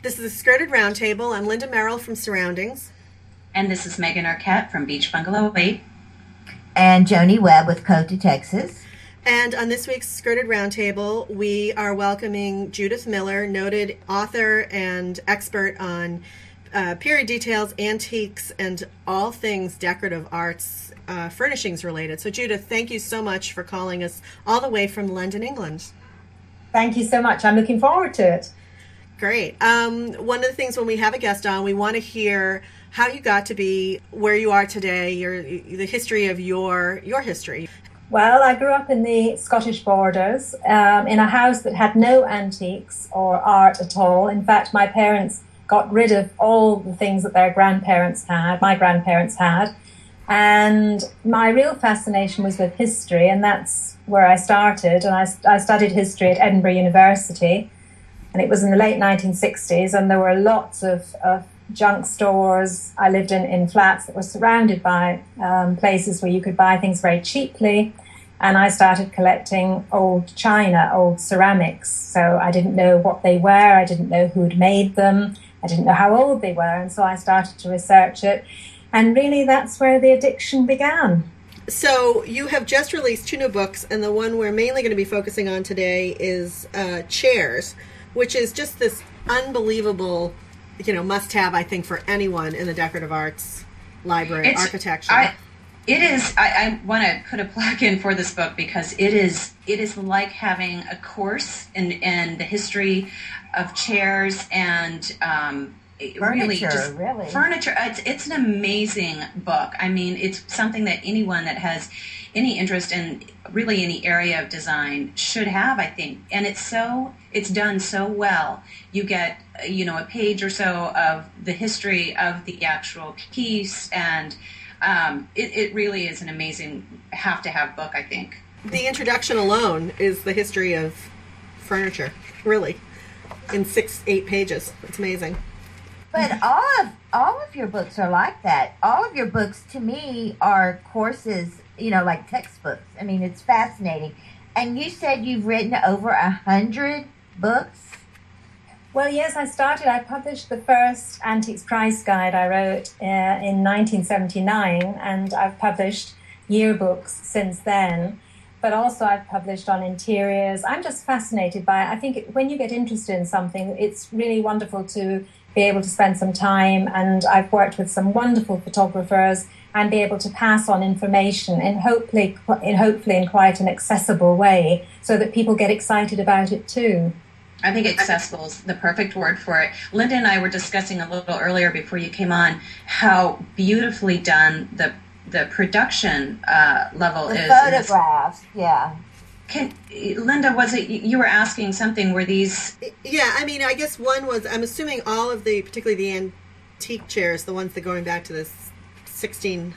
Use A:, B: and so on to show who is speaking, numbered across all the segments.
A: This is the Skirted Roundtable. I'm Linda Merrill from Surroundings.
B: And this is Megan Arquette from Beach Bungalow 8.
C: And Joni Webb with Code to Texas.
A: And on this week's Skirted Roundtable, we are welcoming Judith Miller, noted author and expert on period details, antiques, and all things decorative arts, furnishings related. So Judith, thank you so much for calling us all the way from London, England.
D: Thank you so much. I'm looking forward to it.
A: Great. One of the things when we have a guest on, we want to hear how you got to be where you are today, the history of your history.
D: Well, I grew up in the Scottish Borders, in a house that had no antiques or art at all. In fact, my parents got rid of all the things that my grandparents had. And my real fascination was with history, and that's where I started. And I studied history at Edinburgh University, and it was in the late 1960s, and there were lots of junk stores. I lived in flats that were surrounded by places where you could buy things very cheaply. And I started collecting old china, old ceramics. So I didn't know what they were. I didn't know who'd made them. I didn't know how old they were. And so I started to research it. And really, that's where the addiction began.
A: So you have just released 2 new books, and the one we're mainly going to be focusing on today is Chairs, which is just this unbelievable must-have, I think, for anyone in the decorative arts library, architecture.
B: It is. I want to put a plug in for this book because it is like having a course in the history of chairs and
C: furniture.
B: Furniture. It's an amazing book. I mean, it's something that anyone that has any interest in really any area of design should have, I think. And it's done so well. You get a page or so of the history of the actual piece, and it really is an amazing have-to-have book, I think.
A: The introduction alone is the history of furniture, really, in 6-8 pages. It's amazing.
C: But all of your books are like that. All of your books, to me, are courses, like textbooks. I mean, it's fascinating. And you said you've written over 100 books?
D: Well, yes, I published the first Antiques Price Guide I wrote in 1979, and I've published yearbooks since then. But also I've published on interiors. I'm just fascinated by it. I think when you get interested in something, it's really wonderful to be able to spend some time. And I've worked with some wonderful photographers and be able to pass on information and hopefully in quite an accessible way so that people get excited about it too.
B: I think accessible is the perfect word for it. Linda and I were discussing a little earlier before you came on how beautifully done the production level is.
C: Photographs, yeah.
B: Linda, was it you were asking something? Were these?
A: Yeah, I mean, I guess one was, I'm assuming all of particularly the antique chairs, the ones that going back to the 1600s,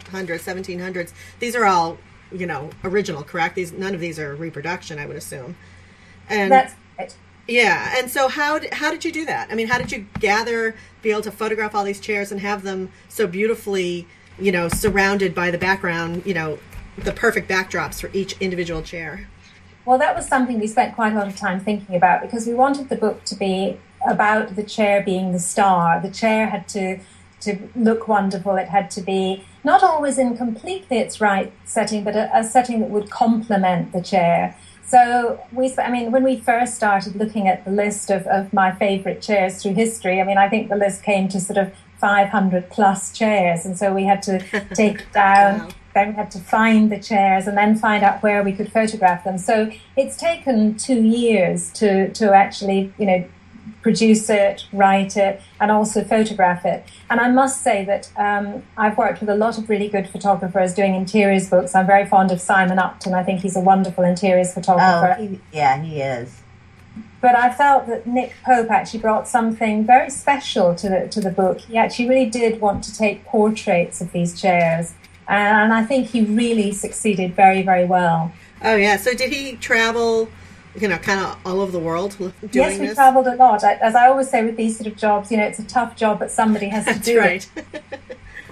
A: 1700s, these are all, original, correct? None of these are reproduction, I would assume. And
D: that's it.
A: Yeah, and so how did you do that? I mean, how did you be able to photograph all these chairs and have them so beautifully, surrounded by the background, the perfect backdrops for each individual chair?
D: Well, that was something we spent quite a lot of time thinking about because we wanted the book to be about the chair being the star. The chair had to look wonderful. It had to be not always in completely its right setting, but a setting that would complement the chair. So when we first started looking at the list of my favorite chairs through history, I think the list came to sort of 500 plus chairs. And so we had to take it down. Wow. Then we had to find the chairs and then find out where we could photograph them. So it's taken 2 years to actually, produce it, write it, and also photograph it. And I must say that I've worked with a lot of really good photographers doing interiors books. I'm very fond of Simon Upton. I think he's a wonderful interiors photographer.
C: Oh, he is.
D: But I felt that Nick Pope actually brought something very special to the book. He actually really did want to take portraits of these chairs. And I think he really succeeded very, very well.
A: Oh, yeah. So did he travel, kind of all over the world doing this?
D: Yes, we traveled a lot. As I always say with these sort of jobs, it's a tough job, but somebody has to do it. That's right.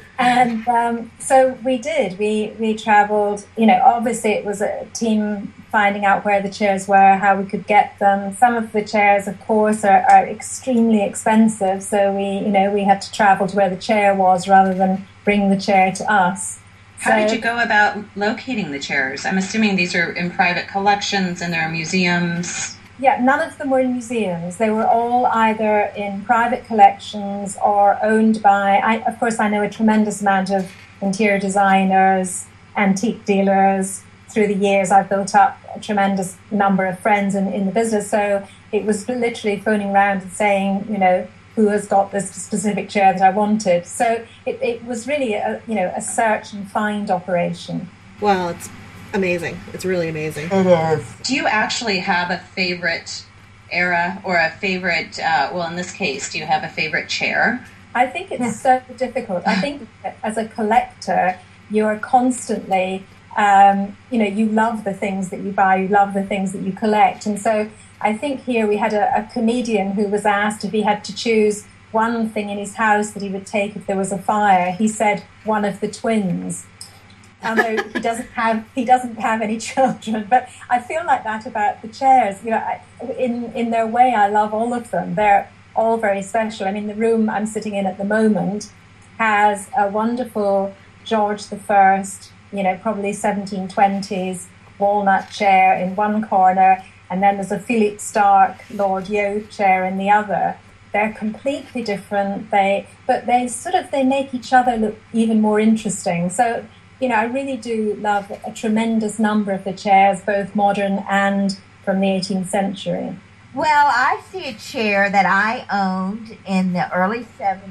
D: And so we did. We traveled, obviously it was a team finding out where the chairs were, how we could get them. Some of the chairs, of course, are extremely expensive, so we had to travel to where the chair was rather than bring the chair to us.
B: How did you go about locating the chairs? I'm assuming these are in private collections and there are museums.
D: Yeah, none of them were in museums. They were all either in private collections or owned by, of course, I know a tremendous amount of interior designers, antique dealers. Through the years, I've built up a tremendous number of friends in the business. So it was literally phoning around and saying, who has got this specific chair that I wanted. So it was really a search and find operation.
A: Well, it's amazing. It's really amazing.
C: It is.
B: Do you actually have a favorite era or a favorite, in this case, do you have a favorite chair?
D: I think it's so difficult. I think as a collector, you're constantly, you love the things that you buy, you love the things that you collect. And so I think here we had a comedian who was asked if he had to choose one thing in his house that he would take if there was a fire. He said one of the twins. Although he doesn't have any children, but I feel like that about the chairs. In their way, I love all of them. They're all very special. I mean, the room I'm sitting in at the moment has a wonderful George I, probably 1720s walnut chair in one corner, and then there's a Philippe Starck Lord Yo chair in the other. They're completely different. But they make each other look even more interesting. So, I really do love a tremendous number of the chairs, both modern and from the 18th century.
C: Well, I see a chair that I owned in the early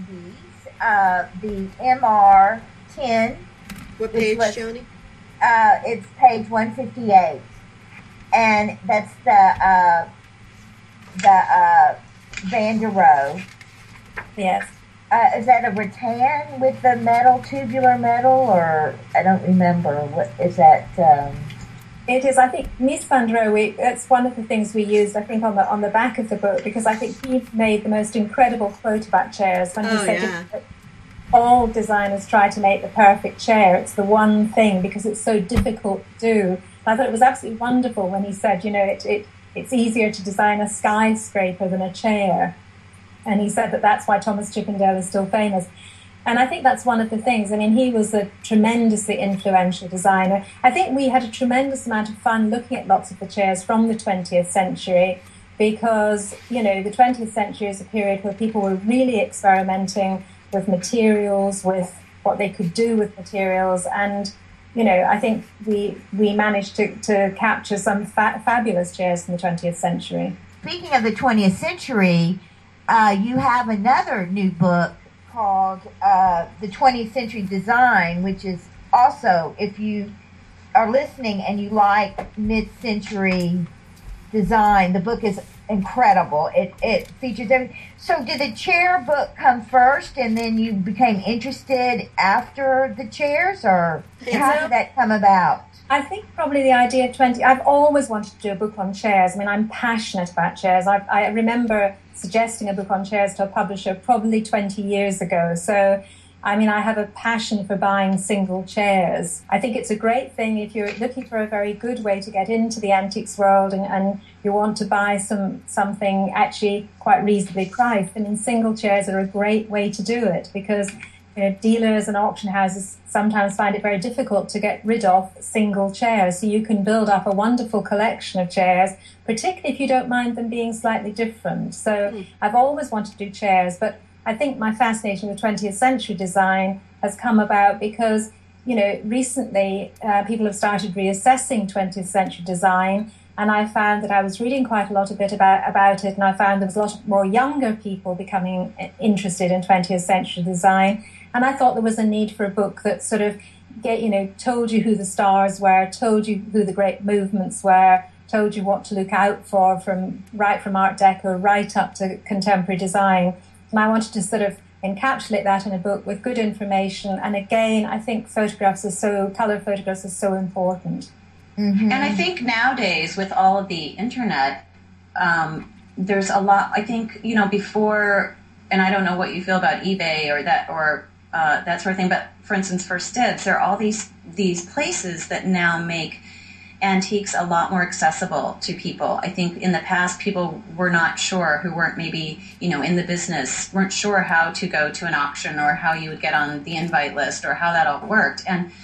C: 70s, the MR10.
A: What page, Joni?
C: It's page 158. And that's the Van der Rohe.
D: Yes.
C: Is that a rattan with the tubular metal, or I don't remember. What is that?
D: It is. I think Mies van der Rohe. That's one of the things we used. I think on the back of the book, because I think he made the most incredible quote about chairs when he said that all designers try to make the perfect chair. It's the one thing because it's so difficult to do. And I thought it was absolutely wonderful when he said, it's easier to design a skyscraper than a chair. And he said that's why Thomas Chippendale is still famous. And I think that's one of the things. I mean, he was a tremendously influential designer. I think we had a tremendous amount of fun looking at lots of the chairs from the 20th century because, the 20th century is a period where people were really experimenting with materials, with what they could do with materials. And, I think we managed to capture some fabulous chairs from the 20th century.
C: Speaking of the 20th century, you have another new book called The 20th Century Design, which is also, if you are listening and you like mid-century design, the book is incredible. It features everything. So did the chair book come first and then you became interested after the chairs, or how did that come about?
D: I think probably the idea of I've always wanted to do a book on chairs. I mean, I'm passionate about chairs. I remember suggesting a book on chairs to a publisher probably 20 years ago. So, I mean, I have a passion for buying single chairs. I think it's a great thing if you're looking for a very good way to get into the antiques world and you want to buy something actually quite reasonably priced. I mean, single chairs are a great way to do it because dealers and auction houses sometimes find it very difficult to get rid of single chairs. So you can build up a wonderful collection of chairs, particularly if you don't mind them being slightly different. So I've always wanted to do chairs, but I think my fascination with 20th century design has come about because, recently people have started reassessing 20th century design. And I found that I was reading quite a lot of it about it, and I found there was a lot more younger people becoming interested in 20th century design. And I thought there was a need for a book that sort of told you who the stars were, told you who the great movements were, told you what to look out for from Art Deco right up to contemporary design. And I wanted to sort of encapsulate that in a book with good information. And again, I think colour photographs are so important.
B: Mm-hmm. And I think nowadays with all of the internet, there's a lot, I think, before, and I don't know what you feel about eBay or that sort of thing, but for instance, 1stDibs, there are all these places that now make antiques a lot more accessible to people. I think in the past, people were not sure, who weren't maybe, in the business, weren't sure how to go to an auction or how you would get on the invite list or how that all worked.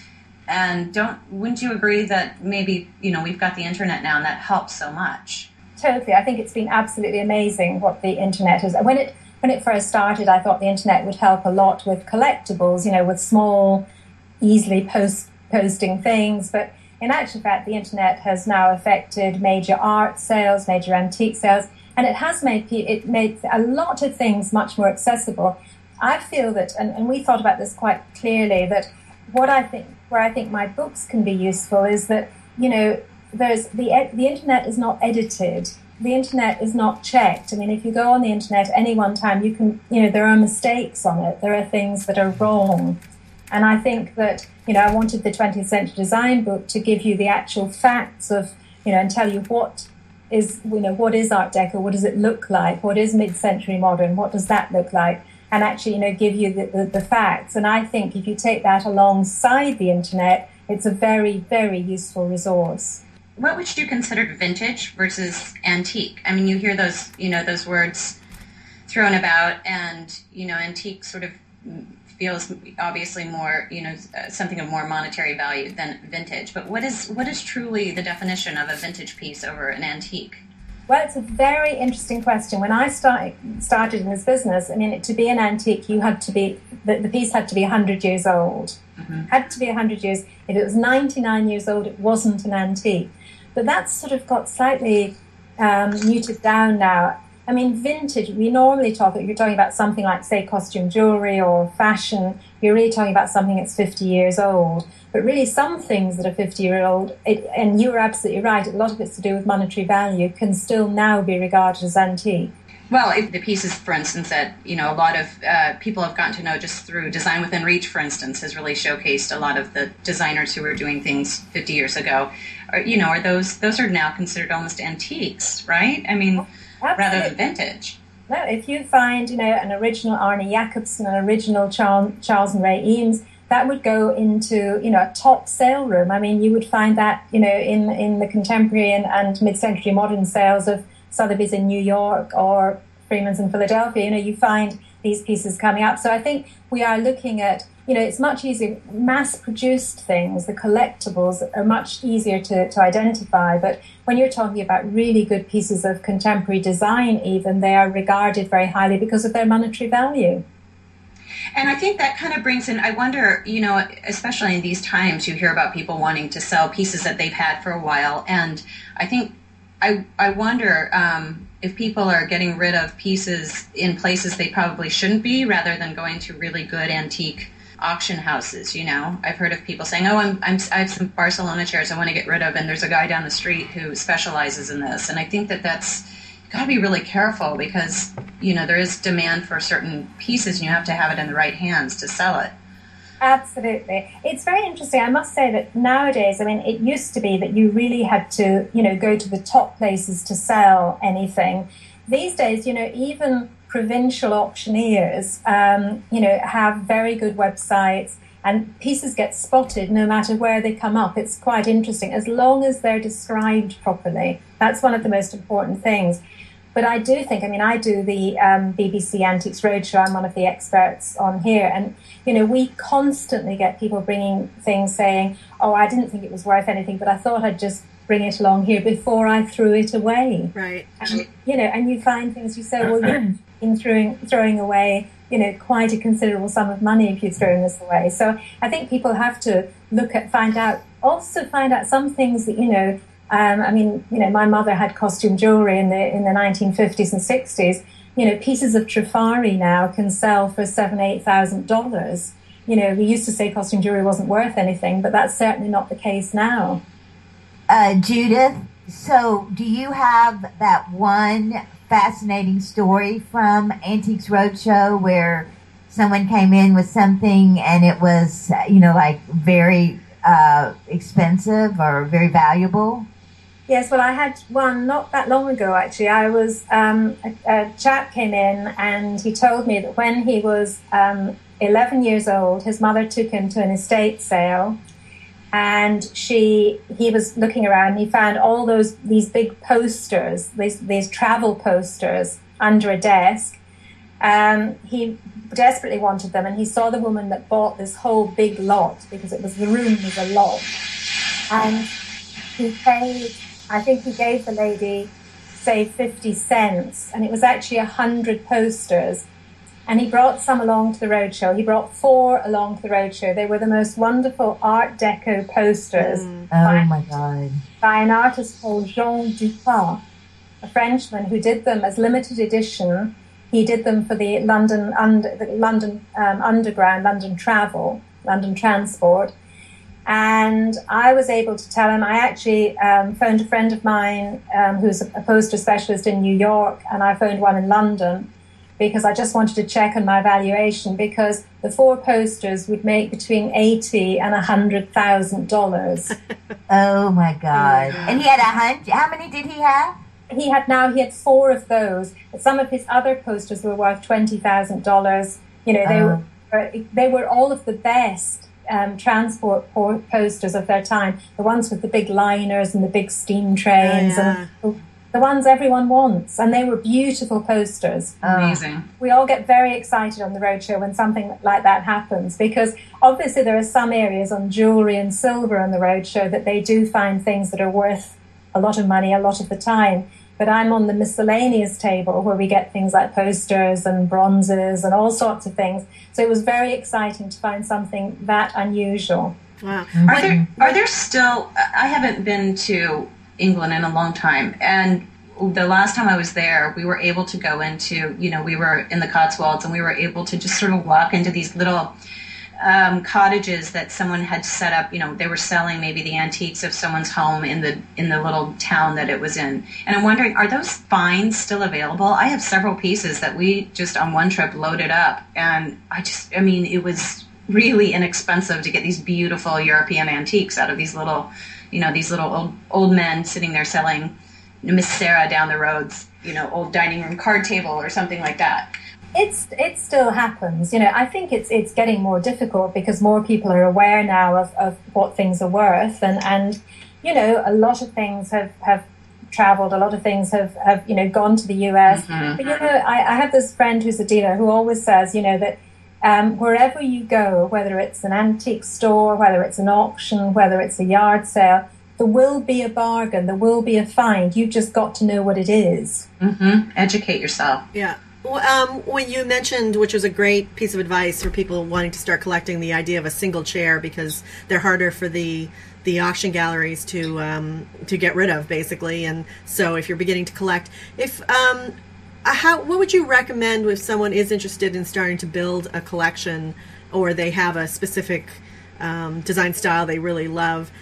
B: And wouldn't you agree that maybe, we've got the internet now and that helps so much?
D: Totally. I think it's been absolutely amazing what the internet has. When it first started, I thought the internet would help a lot with collectibles, with small, easily posting things. But in actual fact, the internet has now affected major art sales, major antique sales, and it has made a lot of things much more accessible. I feel that, and we thought about this quite clearly, that where I think my books can be useful is that, there's the internet is not edited. The internet is not checked. I mean, if you go on the internet at any one time, you can, there are mistakes on it. There are things that are wrong. And I think that, I wanted the 20th Century Design book to give you the actual facts of, and tell you what is Art Deco, what does it look like, what is mid-century modern, what does that look like, and actually, give you the facts. And I think if you take that alongside the internet, it's a very, very useful resource.
B: What would you consider vintage versus antique? I mean, you hear those words thrown about, and, antique sort of feels obviously more, something of more monetary value than vintage. But what is truly the definition of a vintage piece over an antique?
D: Well, it's a very interesting question. When I started in this business, I mean, to be an antique, you had to be, the piece had to be 100 years old. Mm-hmm. Had to be 100 years. If it was 99 years old, it wasn't an antique. But that's sort of got slightly muted down now. I mean, vintage, we normally you're talking about something like, say, costume jewelry or fashion. You're really talking about something that's 50 years old. But really, some things that are 50-year-old, and you're absolutely right, a lot of it's to do with monetary value, can still now be regarded as antique.
B: Well, the pieces, for instance, that, a lot of people have gotten to know just through Design Within Reach, for instance, has really showcased a lot of the designers who were doing things 50 years ago. Are those are now considered almost antiques, right? I mean,
D: absolutely.
B: Rather than vintage.
D: No, if you find, an original Arne Jacobsen, an original Charles and Ray Eames, that would go into, a top sale room. I mean, you would find that, in the contemporary and mid-century modern sales of Sotheby's in New York or Freeman's in Philadelphia. You find these pieces coming up. So I think we are looking at, it's much easier. Mass-produced things, the collectibles, are much easier to identify. But when you're talking about really good pieces of contemporary design even, they are regarded very highly because of their monetary value.
B: And I think that kind of brings in, I wonder, especially in these times, you hear about people wanting to sell pieces that they've had for a while. And I think, I wonder if people are getting rid of pieces in places they probably shouldn't be, rather than going to really good antique auction houses. I've heard of people saying, I have some Barcelona chairs I want to get rid of, and there's a guy down the street who specializes in this. And I think that's got to be really careful, because there is demand for certain pieces, and you have to have it in the right hands to sell it.
D: Absolutely. It's very interesting. I must say that nowadays, I mean, it used to be that you really had to, go to the top places to sell anything. These days, even provincial auctioneers, have very good websites, and pieces get spotted no matter where they come up. It's quite interesting, as long as they're described properly. That's one of the most important things. But I do think, I do the BBC Antiques Roadshow. I'm one of the experts on here. And, we constantly get people bringing things saying, I didn't think it was worth anything, but I thought I'd just bring it along here before I threw it away.
A: Right.
D: And, and you find things, you say, well, you've been throwing away, quite a considerable sum of money if you're throwing this away. So I think people have to find out some things that, my mother had costume jewelry in the 1950s and 60s. Pieces of Trifari now can sell for $7,000-8,000. We used to say costume jewelry wasn't worth anything, but that's certainly not the case now.
C: Judith, so do you have that one fascinating story from Antiques Roadshow where someone came in with something and it was, very expensive or very valuable?
D: Yes, well, I had one not that long ago, actually. I was, a chap came in and he told me that when he was 11 years old, his mother took him to an estate sale, And he was looking around and he found all these big posters, these travel posters under a desk. He desperately wanted them, and he saw the woman that bought this whole big lot, because the room was a lot. And he paid, I think he gave the lady, say, 50 cents, and it was actually 100 posters. And he brought some along to the roadshow. He brought 4 along to the roadshow. They were the most wonderful Art Deco posters.
C: Oh, my God.
D: By an artist called Jean Dupin, a Frenchman who did them as limited edition. He did them for the London Underground, London Travel, London Transport. And I was able to tell him, I actually phoned a friend of mine who's a poster specialist in New York, and I phoned one in London, because I just wanted to check on my valuation, because the 4 posters would make between $80,000 and $100,000.
C: Oh, my God. And he had 100. How many did he have?
D: He had 4 of those. Some of his other posters were worth $20,000. You know, they were all of the best transport posters of their time. The ones with the big liners and the big steam trains, and the ones everyone wants. And they were beautiful posters.
B: Amazing.
D: We all get very excited on the roadshow when something like that happens, because obviously there are some areas on jewellery and silver on the roadshow that they do find things that are worth a lot of money a lot of the time. But I'm on the miscellaneous table, where we get things like posters and bronzes and all sorts of things. So it was very exciting to find something that unusual.
A: Wow.
B: Are there still, I haven't been to England in a long time, and the last time I was there, we were able to go into, we were in the Cotswolds, and we were able to just sort of walk into these little cottages that someone had set up. They were selling maybe the antiques of someone's home in the little town that it was in. And I'm wondering, are those finds still available? I have several pieces that we just on one trip loaded up, and it was really inexpensive to get these beautiful European antiques out of these little, these little old men sitting there selling Miss Sarah down the roads, old dining room card table or something like that.
D: It still happens. I think it's getting more difficult, because more people are aware now of what things are worth, and a lot of things have traveled, a lot of things have gone to the US.
B: Mm-hmm.
D: But I have this friend who's a dealer who always says, that wherever you go, whether it's an antique store, whether it's an auction, whether it's a yard sale, there will be a bargain, there will be a find. You've just got to know what it is.
B: Mm-hmm. Educate yourself.
A: Yeah. When you mentioned, which was a great piece of advice for people wanting to start collecting, the idea of a single chair, because they're harder for the auction galleries to get rid of, basically. And so if you're beginning to collect, what would you recommend if someone is interested in starting to build a collection, or they have a specific design style they really love?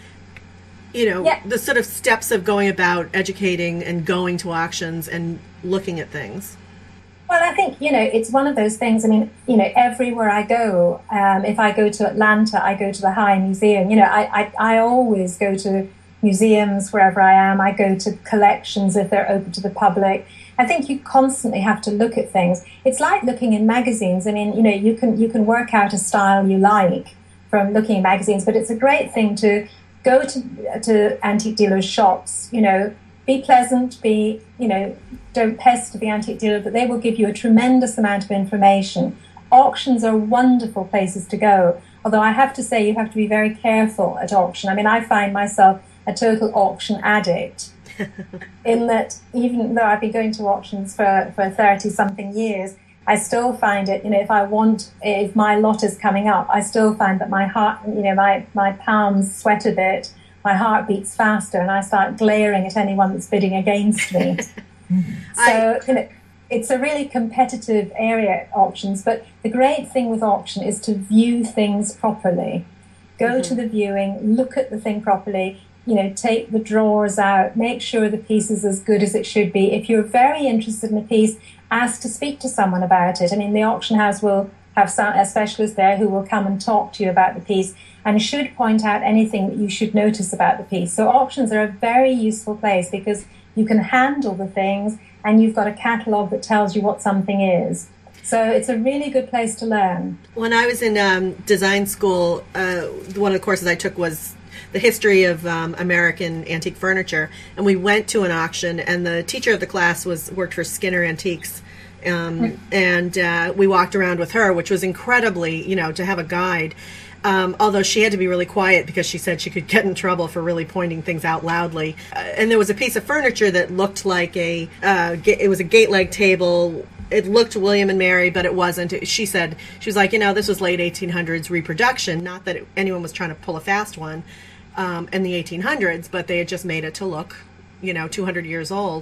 A: The sort of steps of going about educating and going to auctions and looking at things.
D: Well, I think, it's one of those things. Everywhere I go, if I go to Atlanta, I go to the High Museum. I always go to museums wherever I am. I go to collections if they're open to the public. I think you constantly have to look at things. It's like looking in magazines. You can work out a style you like from looking at magazines, but it's a great thing to go to antique dealers' shops, be pleasant, don't pester the antique dealer, but they will give you a tremendous amount of information. Auctions are wonderful places to go, although I have to say you have to be very careful at auction. I find myself a total auction addict, in that even though I've been going to auctions for 30-something years, I still find it, if my lot is coming up, I still find that my heart, my palms sweat a bit, my heart beats faster, and I start glaring at anyone that's bidding against me. So, it's a really competitive area at auctions, but the great thing with auction is to view things properly. Go to the viewing, look at the thing properly, take the drawers out, make sure the piece is as good as it should be. If you're very interested in a piece, ask to speak to someone about it. The auction house will have a specialist there who will come and talk to you about the piece and should point out anything that you should notice about the piece. So auctions are a very useful place, because you can handle the things and you've got a catalogue that tells you what something is. So it's a really good place to learn.
A: When I was in design school, one of the courses I took was the history of American antique furniture. And we went to an auction, and the teacher of the class worked for Skinner Antiques. And we walked around with her, which was incredibly, to have a guide. Although she had to be really quiet because she said she could get in trouble for really pointing things out loudly. And there was a piece of furniture that looked like it was a gate leg table. It looked William and Mary, but it wasn't. She said, she was like, this was late 1800s reproduction. Not that anyone was trying to pull a fast one in the 1800s, but they had just made it to look, 200 years old.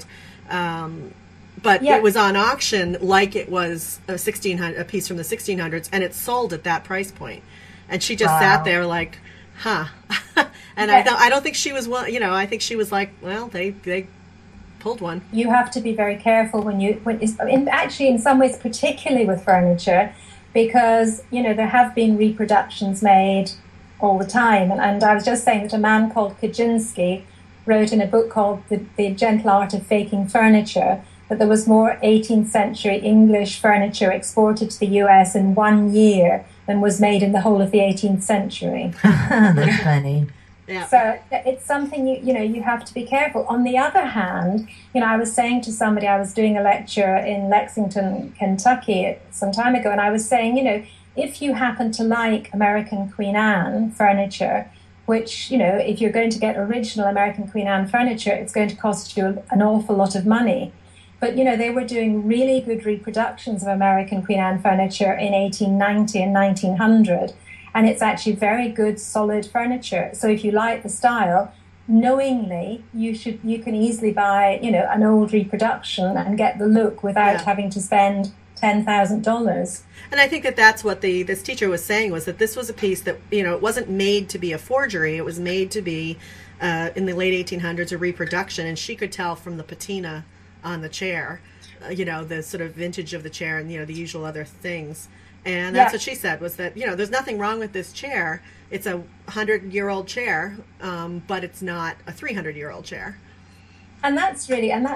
A: But it was on auction like it was a piece from the 1600s, and it sold at that price point. And she just sat there like, huh. And I don't think she was, I think she was like, well, they pulled one.
D: You have to be very careful actually in some ways, particularly with furniture, because, there have been reproductions made all the time. And I was just saying that a man called Kaczynski wrote in a book called The Gentle Art of Faking Furniture that there was more 18th century English furniture exported to the US in 1 year than was made in the whole of the 18th century.
C: That's funny.
A: Yeah.
D: So it's something you have to be careful. On the other hand, I was saying to somebody, I was doing a lecture in Lexington, Kentucky some time ago, and I was saying, if you happen to like American Queen Anne furniture, which, if you're going to get original American Queen Anne furniture, it's going to cost you an awful lot of money. But, they were doing really good reproductions of American Queen Anne furniture in 1890 and 1900. And it's actually very good, solid furniture. So if you like the style, knowingly, you can easily buy, an old reproduction and get the look without having to spend $10,000.
A: And I think that's what this teacher was saying, was that this was a piece that, it wasn't made to be a forgery. It was made to be, in the late 1800s, a reproduction. And she could tell from the patina on the chair, the sort of vintage of the chair and, the usual other things. And that's what she said, was that, there's nothing wrong with this chair. It's a 100-year-old chair, but it's not a 300-year-old chair.
D: And that's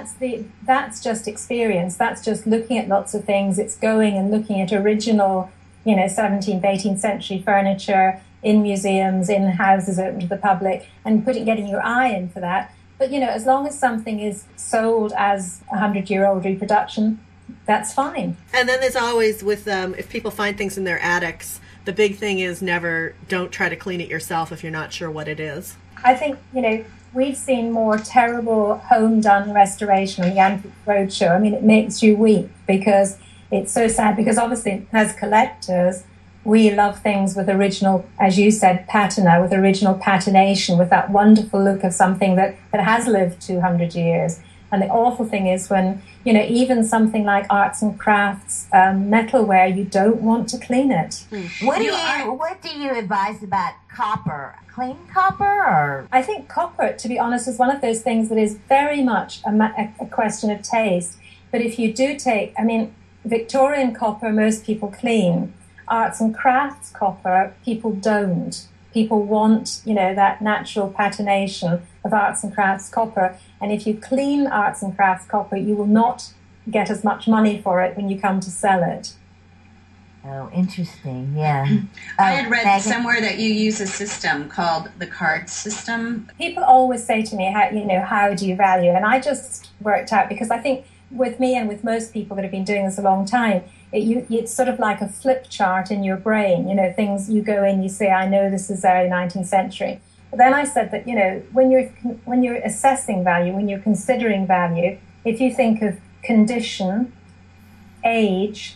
D: just experience. That's just looking at lots of things. It's going and looking at original, 17th, 18th century furniture in museums, in houses open to the public, and getting your eye in for that. But, as long as something is sold as a 100-year-old reproduction, that's fine.
A: And then there's always with if people find things in their attics, the big thing is don't try to clean it yourself if you're not sure what it is.
D: I think, we've seen more terrible home-done restoration on the Antique Roadshow. I mean, it makes you weep because it's so sad, because obviously as collectors, we love things with original, as you said, patina, with original patination, with that wonderful look of something that has lived 200 years. And the awful thing is when, even something like arts and crafts, metalware, you don't want to clean it.
C: What do you advise about copper? Clean copper? Or
D: I think copper, to be honest, is one of those things that is very much a question of taste. But if you do Victorian copper, most people clean. Arts and crafts copper, people don't. People want, that natural patination of arts and crafts copper. And if you clean arts and crafts copper, you will not get as much money for it when you come to sell it.
C: Oh, interesting. Yeah.
B: I had read somewhere that you use a system called the card system.
D: People always say to me, how do you value? And I just worked out, because I think with me and with most people that have been doing this a long time, it's sort of like a flip chart in your brain. Things you go in, you say, I know this is early 19th century. But then I said that, when you're assessing value, when you're considering value, if you think of condition, age,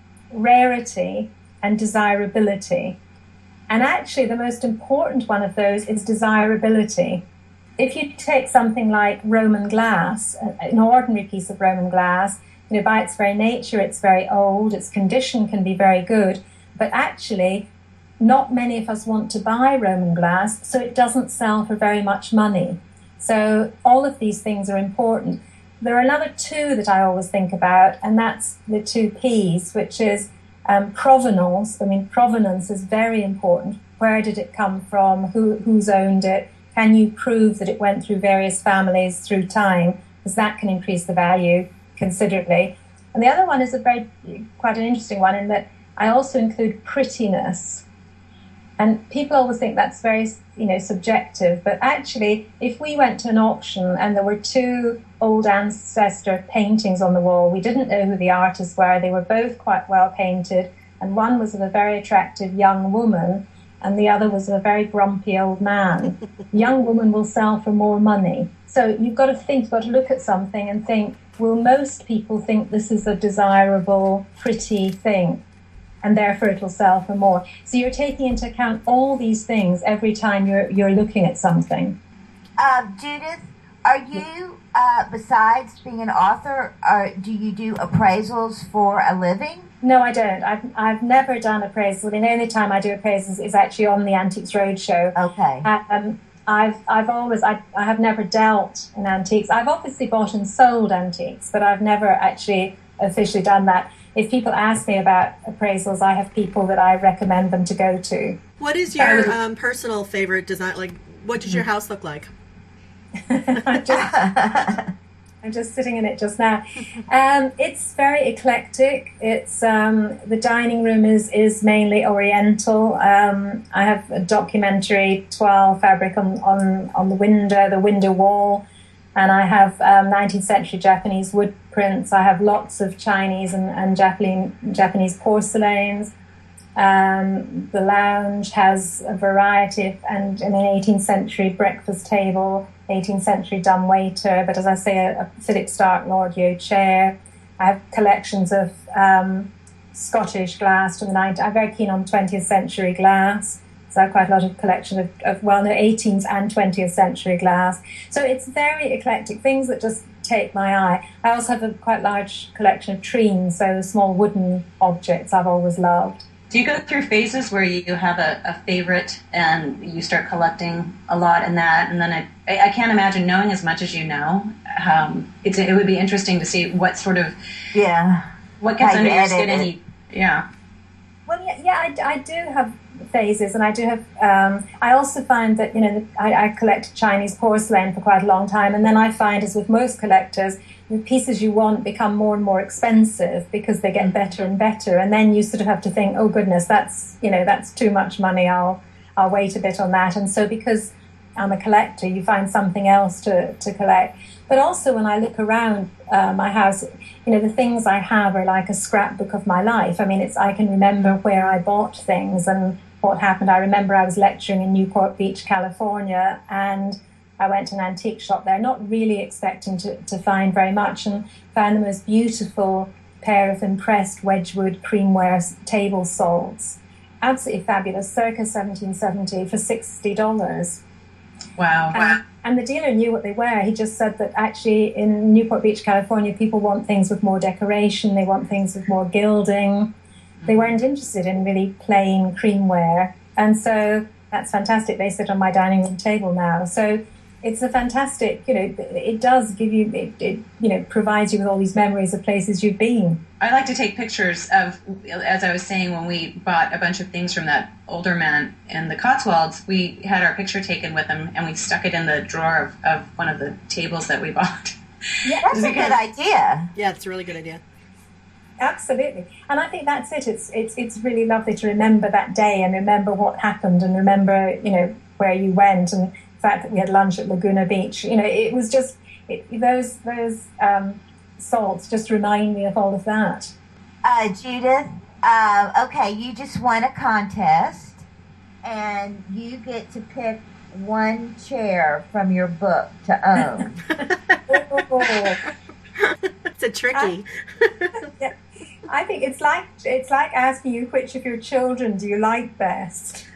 D: rarity, and desirability, and actually the most important one of those is desirability. If you take something like Roman glass, an ordinary piece of Roman glass, by its very nature, it's very old, its condition can be very good, but actually not many of us want to buy Roman glass, so it doesn't sell for very much money. So all of these things are important. There are another two that I always think about, and that's the two P's, which is provenance. Provenance is very important. Where did it come from? Who's owned it? Can you prove that it went through various families through time? Because that can increase the value considerably. And the other one is quite an interesting one, in that I also include prettiness. And people always think that's very, subjective. But actually, if we went to an auction and there were two old ancestor paintings on the wall, we didn't know who the artists were. They were both quite well painted. And one was of a very attractive young woman, and the other was of a very grumpy old man. The young woman will sell for more money. So you've got to look at something and think, will most people think this is a desirable, pretty thing? And therefore it will sell for more. So you're taking into account all these things every time you're looking at something.
C: Judith, are you, besides being an author, do you do appraisals for a living?
D: No, I don't. I've never done appraisals. The only time I do appraisals is actually on the Antiques Roadshow.
C: Okay.
D: I have never dealt in antiques. I've obviously bought and sold antiques, but I've never actually officially done that. If people ask me about appraisals, I have people that I recommend them to go to.
A: What is your personal favorite design? Like, what does your house look like?
D: I'm just sitting in it just now. It's very eclectic. It's the dining room is mainly Oriental. I have a documentary toile fabric on the window wall, and I have 19th century Japanese wood prints. I have lots of Chinese and Japanese porcelains. The lounge has a variety of, and an 18th century breakfast table, 18th century dumbwaiter, but as I say, a Philip Stark Lord-Yo chair. I have collections of Scottish glass from the 90s. I'm very keen on 20th century glass, so I have quite a lot of collection of 18th and 20th century glass. So it's very eclectic, things that just take my eye. I also have a quite large collection of trines, so small wooden objects I've always loved.
B: Do you go through phases where you have a favorite and you start collecting a lot in that? And then I can't imagine, knowing as much as you know, it would be interesting to see what sort of...
C: Yeah.
B: What gets under your skin and you... Yeah.
D: Well, I do have phases, and I do have... I also find that, I collect Chinese porcelain for quite a long time, and then I find, as with most collectors, the pieces you want become more and more expensive because they get better and better, and then you sort of have to think, oh goodness, that's too much money. I'll wait a bit on that. And so because I'm a collector, you find something else to collect. But also when I look around my house, the things I have are like a scrapbook of my life. I mean, I can remember where I bought things and what happened. I remember I was lecturing in Newport Beach, California, and I went to an antique shop there, not really expecting to find very much, and found the most beautiful pair of impressed Wedgwood creamware table salts. Absolutely fabulous, circa 1770 for $60.
B: Wow.
D: And the dealer knew what they were. He just said that actually in Newport Beach, California, people want things with more decoration. They want things with more gilding. They weren't interested in really plain creamware. And so that's fantastic. They sit on my dining room table now. So it's a fantastic, it does give you, it provides you with all these memories of places you've been.
B: I like to take pictures of, as I was saying, when we bought a bunch of things from that older man in the Cotswolds, we had our picture taken with him and we stuck it in the drawer of one of the tables that we bought.
C: Yeah, that's a good idea.
A: Yeah, it's a really good idea.
D: Absolutely. And I think that's it. It's really lovely to remember that day and remember what happened and remember, where you went, and the fact that we had lunch at Laguna Beach. It was just those salts just remind me of all of that.
C: Judith, okay, you just won a contest and you get to pick one chair from your book to own.
A: It's a tricky.
D: Yeah. I think it's like asking you which of your children do you like best.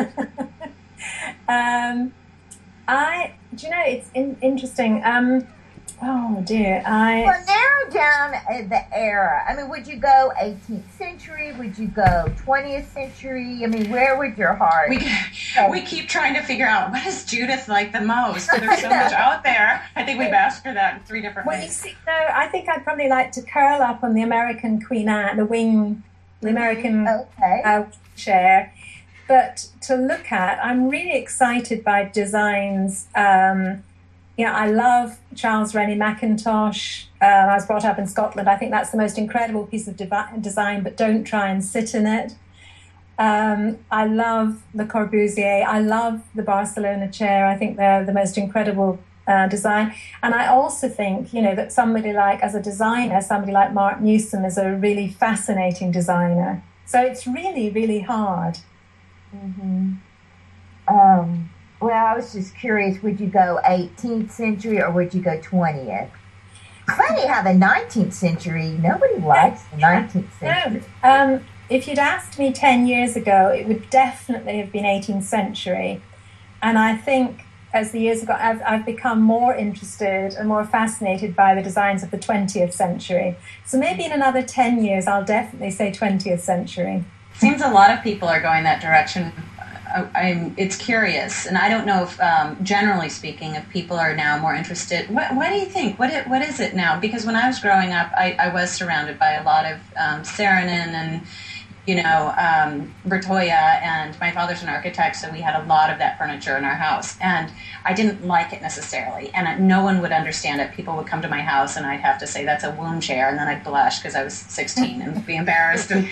D: It's interesting. Oh dear,
C: Well, narrow down the era. I mean, would you go 18th century? Would you go 20th century? I mean, where would your heart?
B: We keep trying to figure out what does Judith like the most. There's so much out there. I think we've asked her that in 3 different ways.
D: Well, you see, I think I'd probably like to curl up on the American Queen Anne, the American chair. But to look at, I'm really excited by designs. I love Charles Rennie Mackintosh. I was brought up in Scotland. I think that's the most incredible piece of design, but don't try and sit in it. I love Le Corbusier. I love the Barcelona chair. I think they're the most incredible design. And I also think, that somebody like, as a designer, somebody like Mark Newsom is a really fascinating designer. So it's really, really hard.
C: Mm-hmm. Well, I was just curious, would you go 18th century or would you go 20th? Funny how the 19th century, nobody likes the 19th century.
D: No, if you'd asked me 10 years ago, it would definitely have been 18th century. And I think as the years go, I've become more interested and more fascinated by the designs of the 20th century. So maybe in another 10 years, I'll definitely say 20th century.
B: Seems a lot of people are going that direction. It's curious, and I don't know if, generally speaking, if people are now more interested. What do you think? What is it now? Because when I was growing up, I was surrounded by a lot of Saarinen and Bertoia, and my father's an architect, so we had a lot of that furniture in our house, and I didn't like it necessarily, and no one would understand it. People would come to my house, and I'd have to say that's a womb chair, and then I'd blush because I was 16 and be embarrassed, and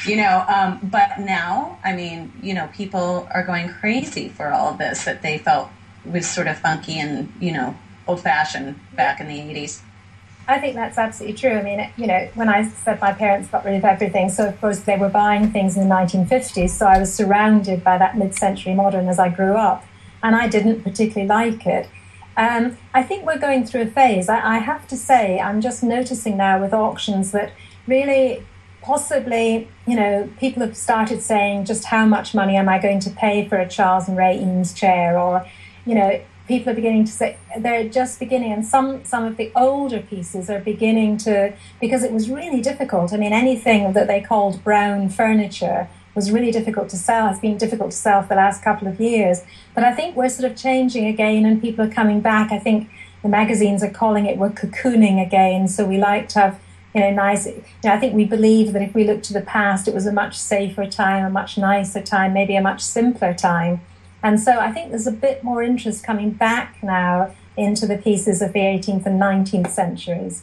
B: but now, people are going crazy for all of this that they felt was sort of funky and old-fashioned back in the 80s.
D: I think that's absolutely true. I mean, when I said my parents got rid of everything, so of course they were buying things in the 1950s, so I was surrounded by that mid-century modern as I grew up, and I didn't particularly like it. I think we're going through a phase. I have to say, I'm just noticing now with auctions that really, possibly, people have started saying just how much money am I going to pay for a Charles and Ray Eames chair, or, people are beginning to say, they're just beginning, and some of the older pieces are beginning to, because it was really difficult. I mean, anything that they called brown furniture was really difficult to sell. It's been difficult to sell for the last couple of years. But I think we're sort of changing again, and people are coming back. I think the magazines are calling it, we're cocooning again. So we like to have, nice, I think we believe that if we look to the past, it was a much safer time, a much nicer time, maybe a much simpler time. And so I think there's a bit more interest coming back now into the pieces of the 18th and 19th centuries.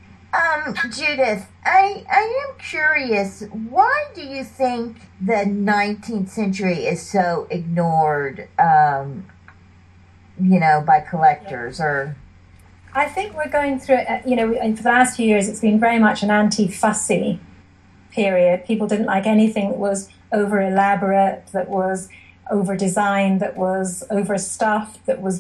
C: Judith, I am curious, why do you think the 19th century is so ignored, by collectors? Or
D: I think we're going through, for the last few years, it's been very much an anti-fussy period. People didn't like anything that was over-elaborate, that was over-designed, that was overstuffed, that was,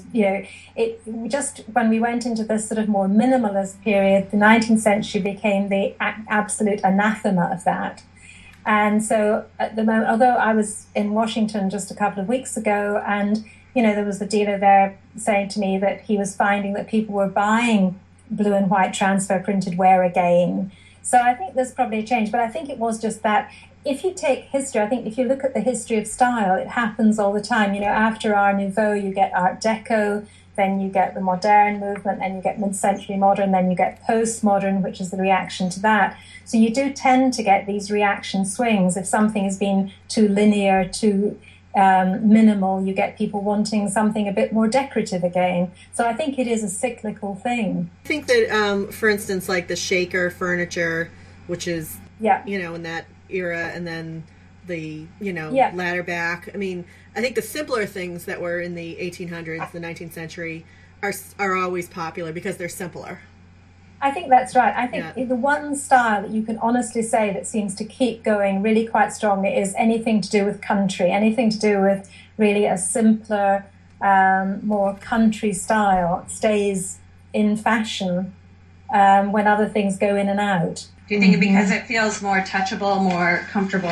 D: when we went into this sort of more minimalist period, the 19th century became the absolute anathema of that. And so at the moment, although I was in Washington just a couple of weeks ago, and, there was a dealer there saying to me that he was finding that people were buying blue and white transfer printed wear again. So I think there's probably a change, but I think it was just that. If you take history, I think if you look at the history of style, it happens all the time. After Art Nouveau, you get Art Deco, then you get the modern movement, then you get mid-century modern, then you get postmodern, which is the reaction to that. So you do tend to get these reaction swings. If something has been too linear, too minimal, you get people wanting something a bit more decorative again. So I think it is a cyclical thing.
A: I think that, for instance, like the shaker furniture, which is, in that era, and then the ladder back. I mean, I think the simpler things that were in the 1800s, the 19th century, are always popular because they're simpler.
D: I think that's right. I think the one style that you can honestly say that seems to keep going really quite strongly is anything to do with country, anything to do with really a simpler, more country style stays in fashion when other things go in and out.
B: Do you think because it feels more touchable, more comfortable,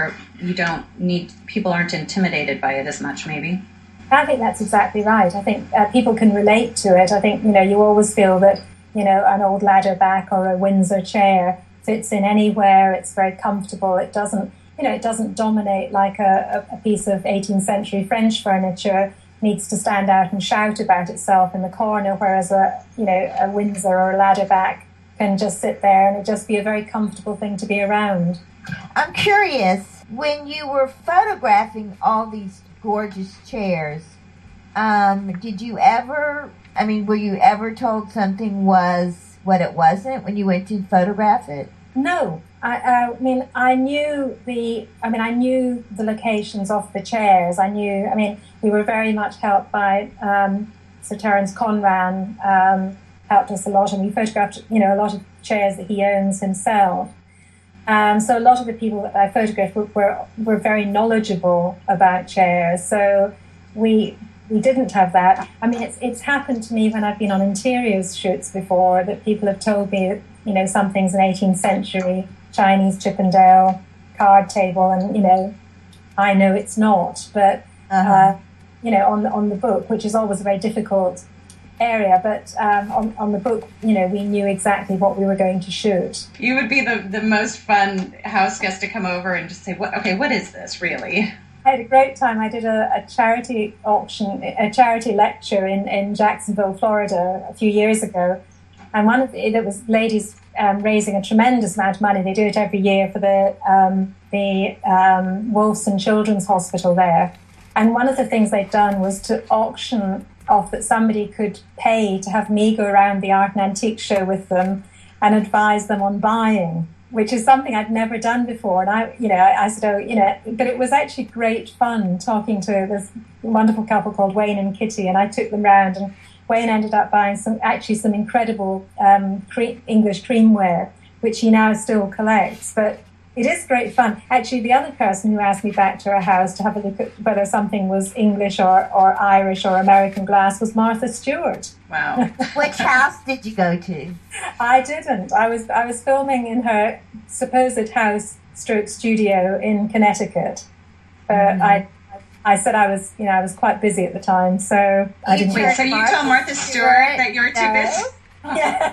B: people aren't intimidated by it as much, maybe?
D: I think that's exactly right. I think people can relate to it. I think, you always feel that, an old ladder back or a Windsor chair fits in anywhere. It's very comfortable. It doesn't, it doesn't dominate like a piece of 18th century French furniture needs to stand out and shout about itself in the corner, whereas a Windsor or a ladder back can just sit there and it just be a very comfortable thing to be around.
C: I'm curious, when you were photographing all these gorgeous chairs, were you ever told something was what it wasn't when you went to photograph it?
D: No, I mean, I knew the locations of the chairs. We were very much helped by Sir Terence Conran, helped us a lot, and we photographed, a lot of chairs that he owns himself. So a lot of the people that I photographed were very knowledgeable about chairs. So we didn't have that. I mean, it's happened to me when I've been on interiors shoots before that people have told me that, something's an 18th century Chinese Chippendale card table, and, I know it's not. But, on the book, which is always a very difficult area, but on the book, we knew exactly what we were going to shoot.
B: You would be the most fun house guest to come over and just say, what is this really?
D: I had a great time. I did a charity auction, a charity lecture in Jacksonville, Florida a few years ago. And there was ladies raising a tremendous amount of money. They do it every year for the Wolfson Children's Hospital there. And one of the things they'd done was to auction off that somebody could pay to have me go around the art and antique show with them and advise them on buying, which is something I'd never done before. And I said, but it was actually great fun talking to this wonderful couple called Wayne and Kitty, and I took them round, and Wayne ended up buying some incredible English creamware, which he now still collects. But it is great fun. Actually, the other person who asked me back to her house to have a look at whether something was English or Irish or American glass was Martha Stewart.
B: Wow.
C: Which house did you go to?
D: I didn't. I was filming in her supposed house / studio in Connecticut. But I said I was quite busy at the time, so I didn't.
B: Wait, so you told Martha Stewart that you were too busy?
D: Yeah.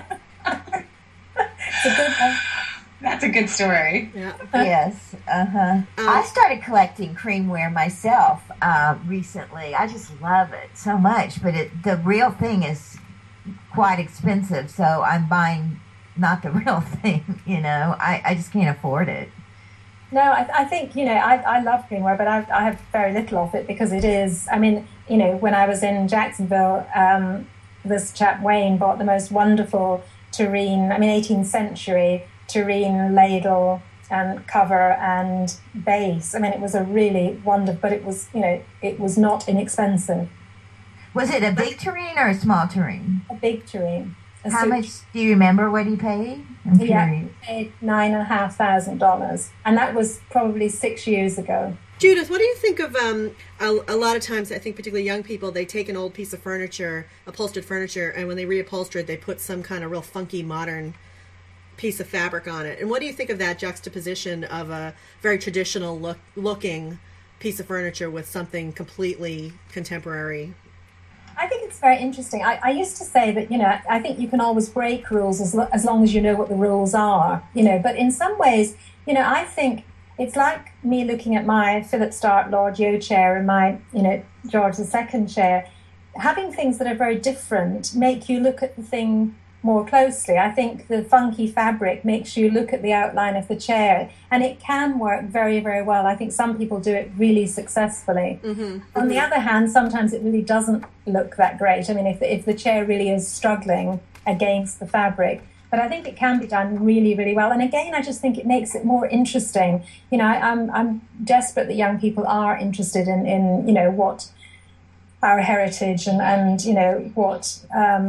D: It's a good one.
B: That's a good story.
A: Yeah.
C: Yes. I started collecting creamware myself recently. I just love it so much, but the real thing is quite expensive, so I'm buying not the real thing. I just can't afford it.
D: No, I think, I love creamware, but I have very little of it because it is, when I was in Jacksonville, this chap Wayne bought the most wonderful tureen, 18th century tureen ladle and cover and base. It was a really wonderful, but it was not inexpensive.
C: Was it a big tureen or a small tureen?
D: A big tureen.
C: How much do you remember what he paid?
D: He paid $9,500, and that was probably 6 years ago.
A: Judith, what do you think of a lot of times, I think particularly young people, they take an old piece of furniture, upholstered furniture, and when they reupholster it, they put some kind of real funky modern piece of fabric on it. And what do you think of that juxtaposition of a very traditional looking piece of furniture with something completely contemporary?
D: I think it's very interesting. I used to say that, I think you can always break rules as long as you know what the rules are, but in some ways, I think it's like me looking at my Philip Stark Lord Yo chair and my, George II chair. Having things that are very different make you look at the thing more closely. I think the funky fabric makes you look at the outline of the chair, and it can work very, very well. I think some people do it really successfully. Mm-hmm. On the other hand, sometimes it really doesn't look that great. If the chair really is struggling against the fabric, but I think it can be done really, really well. And again, I just think it makes it more interesting. I'm desperate that young people are interested in what our heritage and what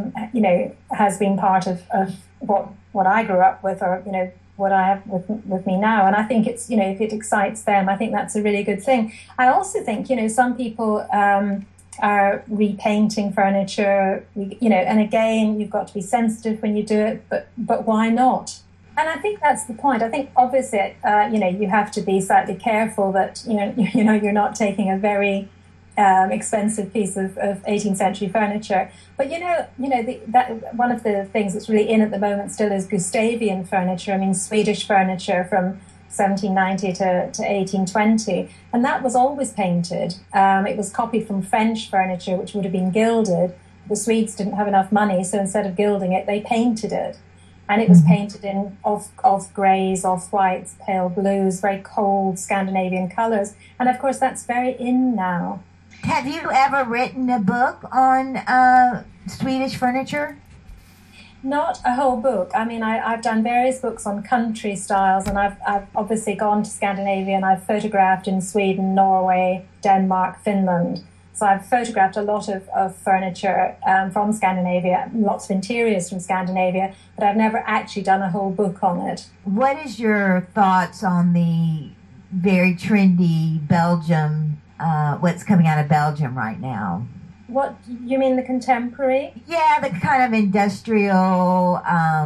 D: has been part of what I grew up with, or what I have with me now. And I think it's if it excites them, I think that's a really good thing. I also think some people are repainting furniture, and again, you've got to be sensitive when you do it, but why not? And I think that's the point. I think obviously you have to be slightly careful that you're not taking a very expensive piece of 18th century furniture. But that one of the things that's really in at the moment still is Gustavian furniture. Swedish furniture from 1790 to 1820, and that was always painted. It was copied from French furniture, which would have been gilded. The Swedes didn't have enough money, so instead of gilding it, they painted it. And it was painted in off greys, off whites, pale blues, very cold Scandinavian colours. And of course, that's very in now.
C: Have you ever written a book on Swedish furniture?
D: Not a whole book. I mean, I've done various books on country styles, and I've obviously gone to Scandinavia, and I've photographed in Sweden, Norway, Denmark, Finland. So I've photographed a lot of furniture from Scandinavia, lots of interiors from Scandinavia, but I've never actually done a whole book on it.
C: What is your thoughts on the very trendy Belgium, what's coming out of Belgium right now?
D: What, you mean the contemporary?
C: Yeah, the kind of industrial,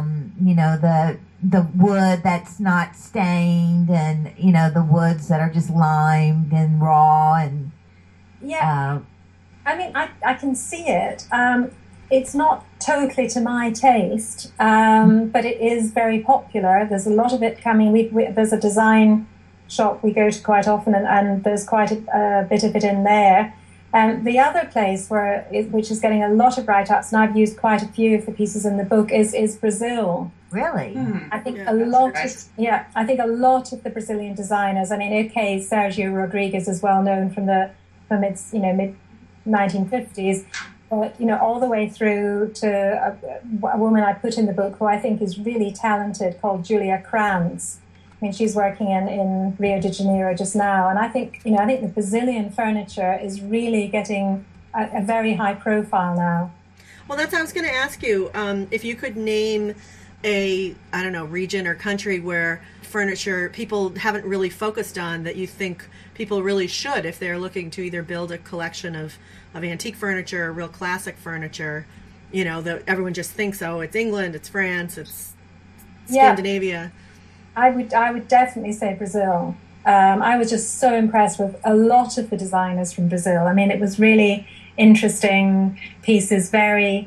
C: the wood that's not stained, and, the woods that are just limed and raw and...
D: Yeah, I mean, I can see it. It's not totally to my taste, but it is very popular. There's a lot of it coming. There's a design shop we go to quite often, and there's quite a bit of it in there. The other place which is getting a lot of write-ups, and I've used quite a few of the pieces in the book, is Brazil.
C: Really?
D: I think a lot of the Brazilian designers. I mean, okay, Sergio Rodriguez is well known from its mid 1950s, but all the way through to a woman I put in the book who I think is really talented, called Julia Kranz. I mean, she's working in Rio de Janeiro just now, and I think the Brazilian furniture is really getting a very high profile now.
A: Well, that's what I was going to ask you. If you could name a region or country where furniture people haven't really focused on that you think people really should, if they're looking to either build a collection of antique furniture or real classic furniture, that everyone just thinks, oh, it's England, it's France, it's Scandinavia.
D: I would definitely say Brazil. I was just so impressed with a lot of the designers from Brazil. I mean, it was really interesting pieces, very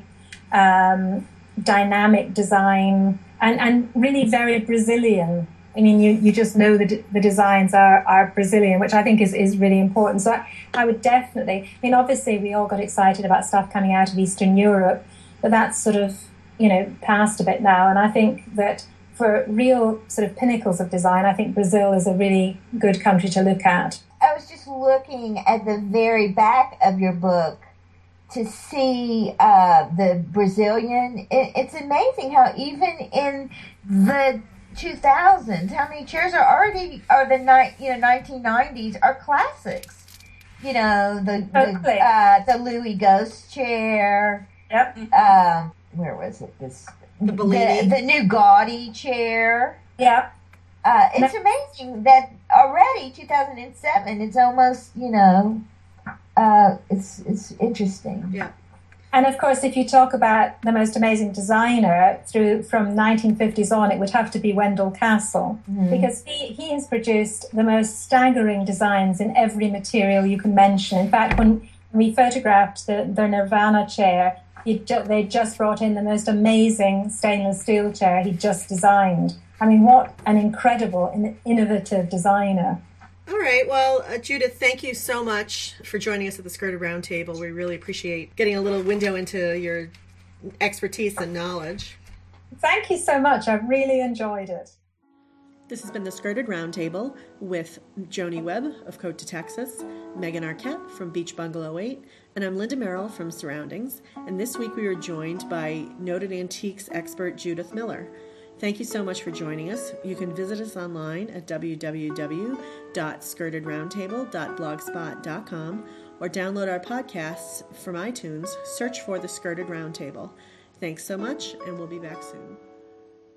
D: dynamic design, and really very Brazilian. I mean, you just know the designs are Brazilian, which I think is really important. So I would definitely, I mean, obviously we all got excited about stuff coming out of Eastern Europe, but that's sort of, past a bit now. And I think that for real sort of pinnacles of design, I think Brazil is a really good country to look at.
C: I was just looking at the very back of your book to see the Brazilian. It's amazing how even in the 2000s, how many chairs are the 1990s are classics. The Louis Ghost chair.
D: Yep.
C: Where was it?
A: The Bellini.
C: The new Gaudi chair.
D: Yeah.
C: It's amazing that already 2007. It's almost it's interesting.
A: Yeah.
D: And of course, if you talk about the most amazing designer from 1950s on, it would have to be Wendell Castle, because he has produced the most staggering designs in every material you can mention. In fact, when we photographed the Nirvana chair, they just brought in the most amazing stainless steel chair he just designed. I mean, what an incredible and innovative designer.
A: All right. Well, Judith, thank you so much for joining us at the Skirted Roundtable. We really appreciate getting a little window into your expertise and knowledge.
D: Thank you so much. I've really enjoyed it.
A: This has been the Skirted Roundtable with Joni Webb of Côte de Texas, Megan Arquette from Beach Bungalow 8, and I'm Linda Merrill from Surroundings. And this week we were joined by noted antiques expert Judith Miller. Thank you so much for joining us. You can visit us online at www.skirtedroundtable.blogspot.com or download our podcasts from iTunes. Search for The Skirted Roundtable. Thanks so much, and we'll be back soon.